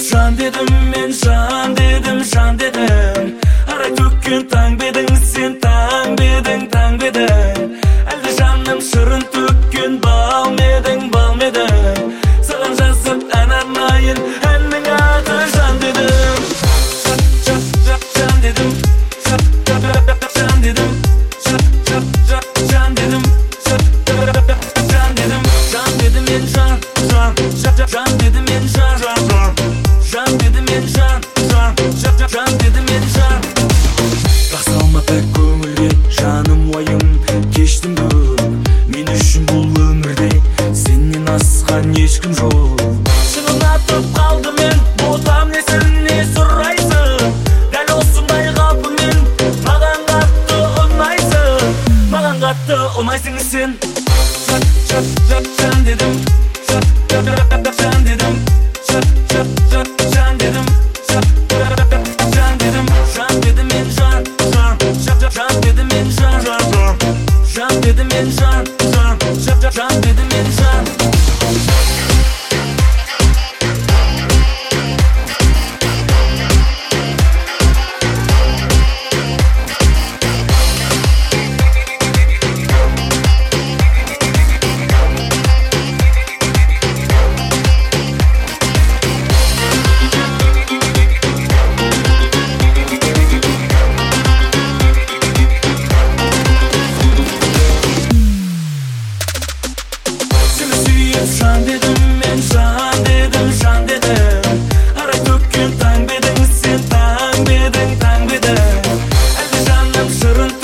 şan dedim, men şan dedim, şan dedim. Aray tökкен taң bedin, sen taң bedin, taң bedin. Әлде жаным шырын төккен бал медің, бал медің. Саған жазып ән арнайын, әннің аты жан dedim. Жан dedim, жан dedim, жан dedim, жан dedim. Жан dedim мен жан, жан dedim мен жан, жан dedim мен жан, жан dedim мен жан. Басалма пәк көңілге жаным уайым кештім көп. Мен үшін бұл өмірде сеннен асқан ешкім жоқ. Шынын атып қалды мен, ботам несіне сұрайсың. Дәл осындай қалпыңмен маған қатты ұнайсың, маған қатты ұнайсың сен. Жан dedim, жан dedim, жан dedim, жан dedim, жан dedim мен жан, жан dedim мен жан, жан dedim мен жан, жан dedim мен жан. Şan dedim, men şan dedim, şan dedim. Aray tökкен taң bedin, sen taң bedin, taң bedin. Әлде жаным шырын